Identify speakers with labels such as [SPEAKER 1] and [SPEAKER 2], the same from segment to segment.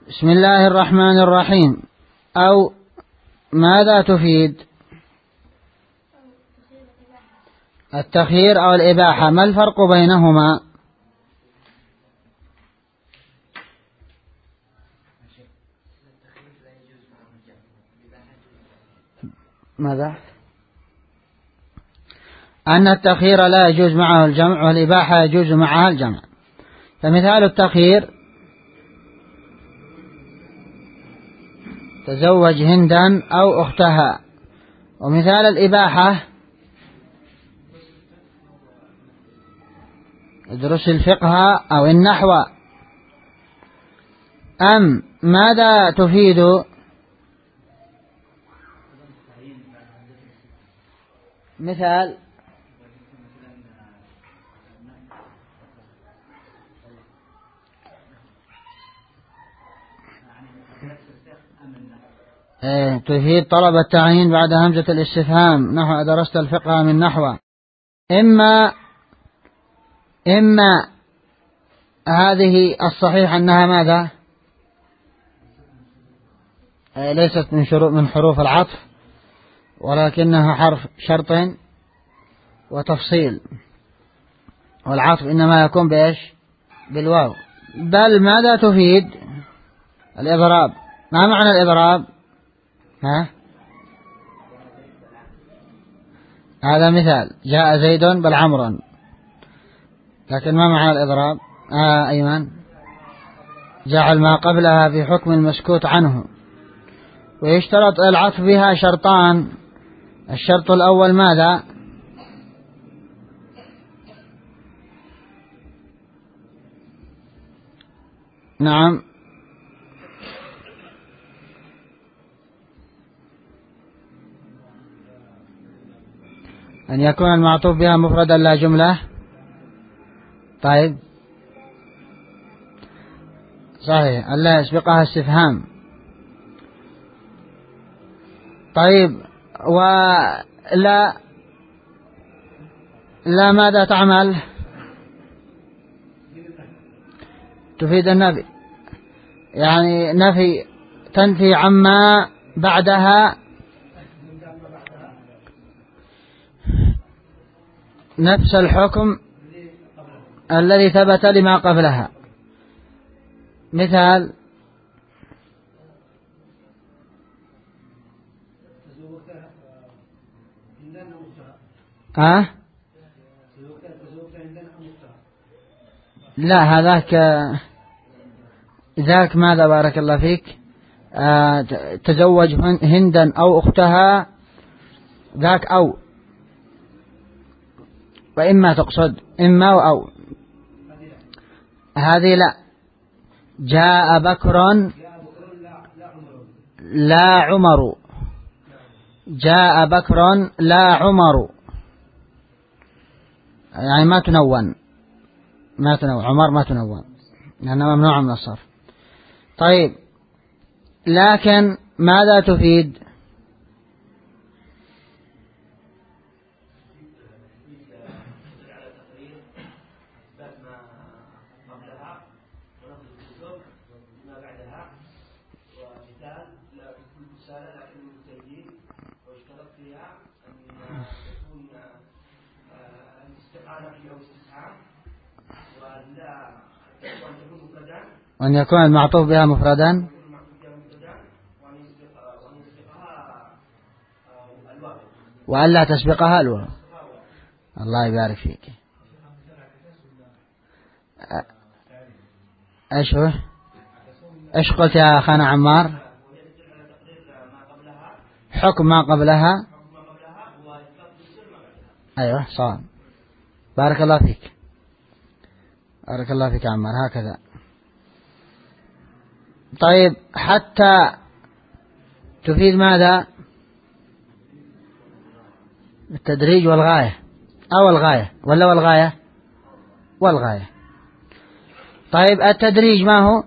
[SPEAKER 1] بسم الله الرحمن الرحيم. أو ماذا تفيد؟ التخيير أو الإباحة، ما الفرق بينهما؟ ماذا؟ أن التخيير لا يجوز معه الجمع، والإباحة يجوز معها الجمع. فمثال التخيير: تزوج هندا أو أختها. ومثال الإباحة: ادرس الفقه أو النحو. أم ماذا تفيد؟ مثال: تفيد طلب التعيين بعد همزة الاستفهام، نحو أدرست الفقه من نحو. إما هذه الصحيح أنها ماذا؟ ليست من حروف العطف، ولكنها حرف شرط وتفصيل، والعطف إنما يكون بإيش؟ بالواو. بل ماذا تفيد؟ الإضراب. ما معنى الإضراب؟ هذا مثال: جاء زيد بل عمرا. لكن ما معنى الإضراب؟ أيمن: جعل ما قبلها في حكم المسكوت عنه. ويشترط العطف بها شرطان: الشرط الأول ماذا؟ نعم، أن يكون المعطوف بها مفردا لا جملة. طيب، صحيح، ألا يسبقها استفهام. طيب، ولا ماذا تعمل؟ تفيد النفي، يعني نفي، تنفي عما بعدها نفس الحكم الذي ثبت لما قبلها. مثال: لا، ذاك ماذا؟ بارك الله فيك. تزوج هندا أو أختها، ذاك أو، وإما تقصد إما وأو. هذه لا. جاء بكر لا عمر. جاء بكر لا عمر، يعني ما تنون، عمر ما تنون لأنها ممنوعة من الصرف. طيب، لكن ماذا تفيد؟ وأن يكون المعطوف بها مفردا، وألا تسبقها الواو. الله يبارك فيك. ايش قلت يا أخانا عمار؟ حكم ما قبلها. أيوه، صار. بارك الله فيك، بارك الله فيك عمار، هكذا. طيب، حتى تفيد ماذا؟ التدريج والغاية، أو الغاية ولا والغاية؟ والغاية. طيب، التدريج ما هو؟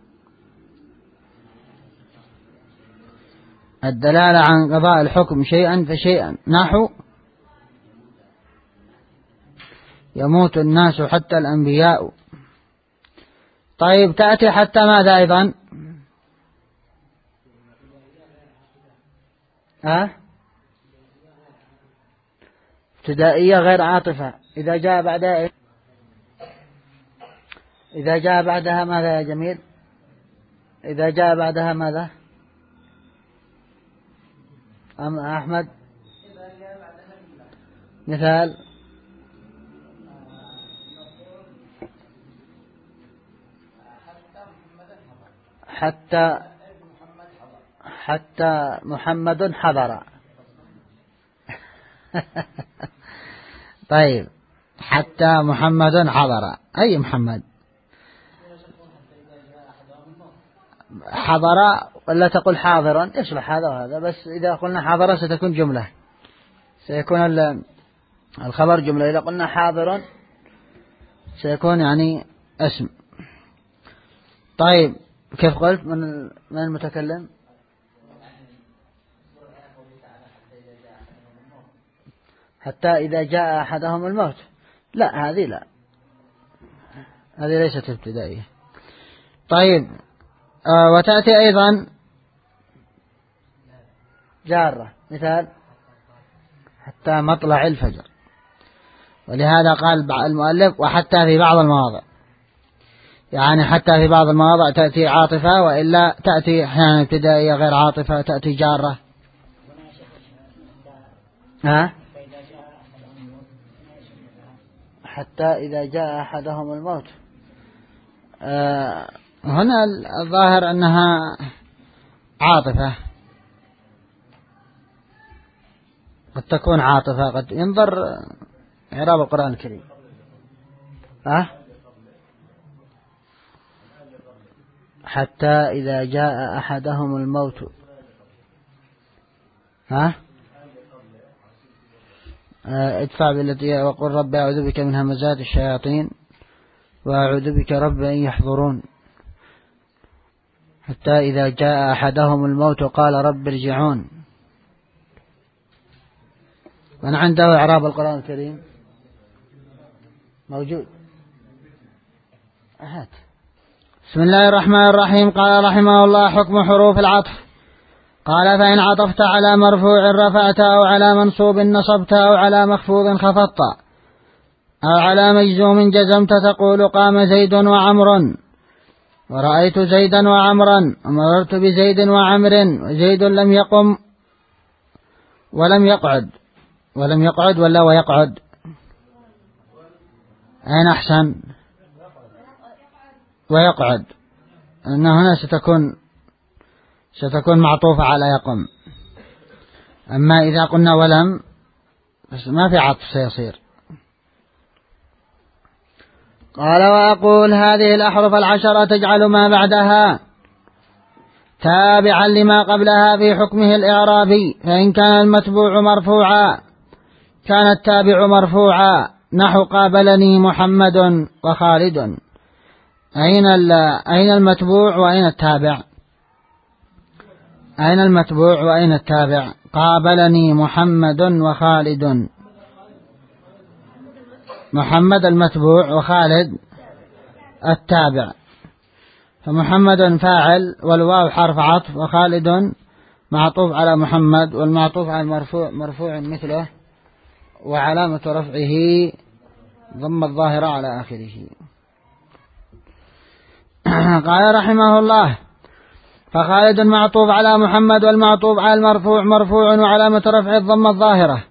[SPEAKER 1] الدلالة عن قضاء الحكم شيئا فشيئا، نحو يموت الناس حتى الأنبياء. طيب، تأتي حتى ماذا أيضا؟ ابتدائية غير عاطفة. إذا جاء بعدها إذا جاء بعدها ماذا يا جميل؟ إذا جاء بعدها ماذا أحمد؟ مثال حتى محمد حضر. طيب حتى محمد حضر، أي محمد حضر ولا تقول حاضرا؟ يصلح هذا وهذا، بس إذا قلنا حاضرا ستكون جملة، سيكون الخبر جملة. إذا قلنا حاضرا سيكون يعني اسم. طيب كيف قلت؟ من المتكلم؟ حتى إذا جاء أحدهم الموت. لا هذه لا، هذه ليست ابتدائية. طيب وتأتي أيضا جارة، مثال حتى مطلع الفجر. ولهذا قال المؤلف وحتى في بعض المواضع، يعني حتى في بعض المواضع تأتي عاطفة، وإلا تأتي أحيانا ابتدائية غير عاطفة، تأتي جارة. حتى إذا جاء أحدهم الموت. هنا الظاهر أنها عاطفة، قد تكون عاطفة، قد ينظر إعراب القرآن الكريم. حتى إذا جاء أحدهم الموت. ادفع بالتي وقل رب أعوذ بك من همزات الشياطين وأعوذ بك رب أن يحضرون. حتى إذا جاء أحدهم الموت قال رب ارجعون. من عنده إعراب القرآن الكريم؟ موجود. أهات. بسم الله الرحمن الرحيم. قال رحمه الله: حكم حروف العطف. قال: فإن عطفت على مرفوع رفعت، أو على منصوب نصبت، أو على مخفوض خفضت، أو على مجزوم جزمت، تقول قام زيد وعمر، ورأيت زيدا وعمرا، ومررت بزيد وعمر، وزيد لم يقم ولم يقعد. ولم يقعد ولا ويقعد؟ أين أحسن؟ ويقعد، أن هنا ستكون معطوفة على يقم. أما إذا قلنا ولم بس ما في عطف سيصير. قال: وأقول هذه الأحرف العشرة تجعل ما بعدها تابعا لما قبلها في حكمه الإعرابي، فإن كان المتبوع مرفوعا كان التابع مرفوعا، نحو قابلني محمد وخالد. أين المتبوع وأين التابع؟ أين المتبوع وأين التابع؟ قابلني محمد وخالد. محمد المتبوع وخالد التابع، فمحمد فاعل والواو حرف عطف، وخالد معطوف على محمد، والمعطوف على مرفوع مثله، وعلامة رفعه ضم الظاهرة على آخره. قال رحمه الله: فخالد معطوف على محمد، والمعطوف على المرفوع مرفوع، وعلامة رفع الضم الظاهرة.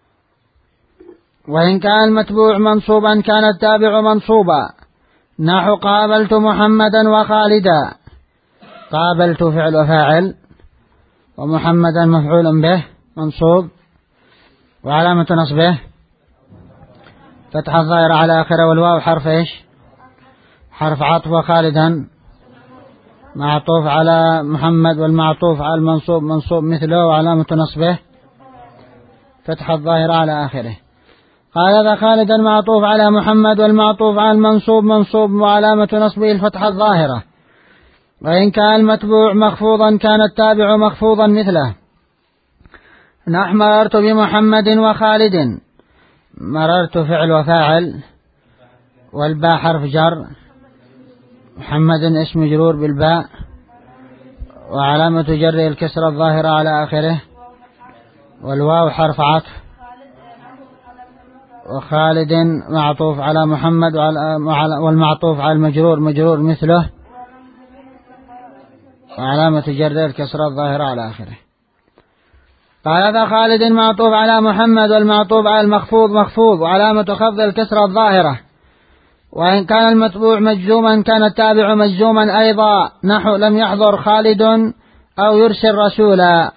[SPEAKER 1] وإن كان المتبوع منصوبا كان التابع منصوبا، نحو قابلت محمدا وخالدا. قابلت فعل وفاعل، ومحمدا مفعول به منصوب، وعلامة نصبه فتح الظاهرة على آخره، والواو حرف ايش؟ حرف عطف، وخالدا معطوف على محمد، والمعطوف على المنصوب منصوب مثله، وعلامة نصبه فتح الظاهرة على آخره. قال: فخالدا معطوف على محمد، والمعطوف على المنصوب منصوب، وعلامة نصبه الفتح الظاهرة. وإن كان المتبوع مخفوضا كان التابع مخفوضا مثله، نحو مررت بمحمد وخالد. مررت فعل وفاعل، والباء حرف جر، محمد اسم مجرور بالباء، وعلامة جره الكسرة الظاهرة على آخره، والواو حرف عطف، وخالد معطوف على محمد والمعطوف على المجرور مجرور مثله، وعلامة جره الكسرة الظاهرة على آخره. قال فخالد معطوف على محمد والمعطوف على المخفوض مخفوض، وعلامة خفض الكسرة الظاهرة، وإن كان المتبوع مجزوما كان التابع مجزوما أيضا، نحو لم يحضر خالد أو يرسل رسولا.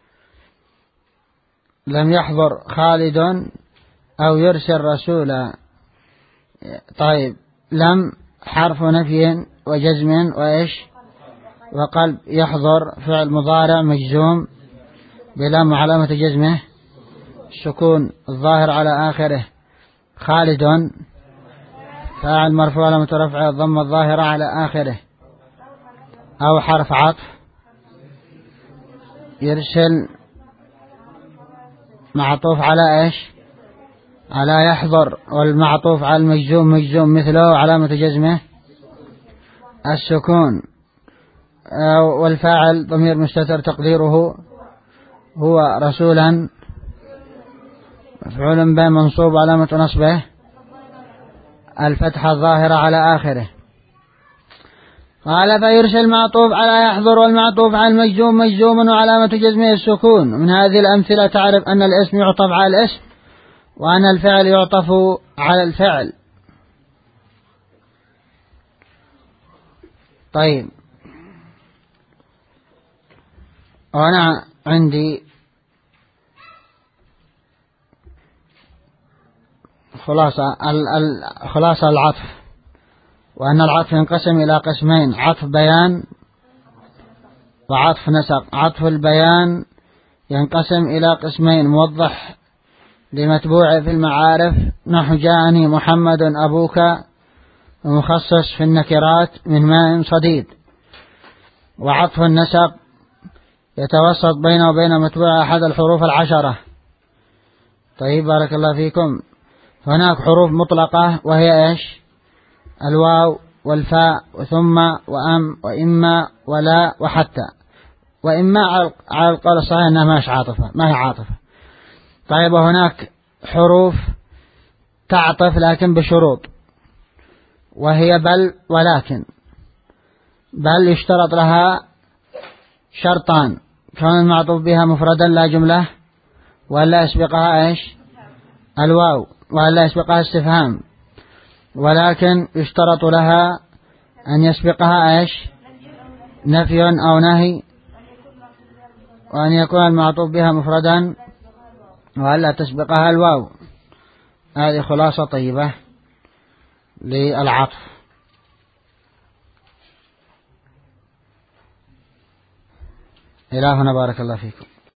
[SPEAKER 1] لم يحضر خالد أو يرسل رسولا. طيب، لم حرف نفي وجزم وإيش وقلب. يحضر فعل مضارع مجزوم بلام علامة جزمه السكون الظاهر على آخره. خالد فاعل مرفوع علامة رفعه الضمة الظاهرة على آخره. أو حرف عطف. يرسل معطوف على إيش على يحضر، والمعطوف على المجزوم مجزوم مثله علامة جزمه السكون. والفاعل ضمير مستتر تقديره هو رسولا، مفعول به منصوب علامة نصبه الفتحة الظاهرة على آخره. قال فيرسل معطوف على يحضر والمعطوف على المجزوم مجزوم وعلامة جزمه السكون. من هذه الأمثلة تعرف أن الاسم يعطف على الاسم، وأن الفعل يعطف على الفعل. طيب، وأنا عندي خلاصة العطف، وأن العطف ينقسم إلى قسمين: عطف بيان وعطف نسق. عطف البيان ينقسم إلى قسمين: موضح لمتبوع في المعارف نحو جاءني محمد أبوك، ومخصص في النكرات من ماء صديد. وعطف النسق يتوسط بينه وبين متبوع أحد الحروف العشرة. طيب، بارك الله فيكم. هناك حروف مطلقة وهي إيش؟ الواو والفاء وثم وأم وإما ولا وحتى. وإما على القول الصحيح أنها ما هي عاطفة. طيب، وهناك حروف تعطف لكن بشروط، وهي بل ولكن. بل يشترط لها شرطان: كون المعطوف بها مفردا لا جملة، ولا يسبقها إيش؟ الواو، ولا يسبقها استفهام. ولكن يشترط لها أن يسبقها إيش؟ نفي أو نهي، وأن يكون المعطوف بها مفردا، وألا تسبقها الواو. هذه خلاصة طيبة للعطف. إلى هنا، بارك الله فيكم.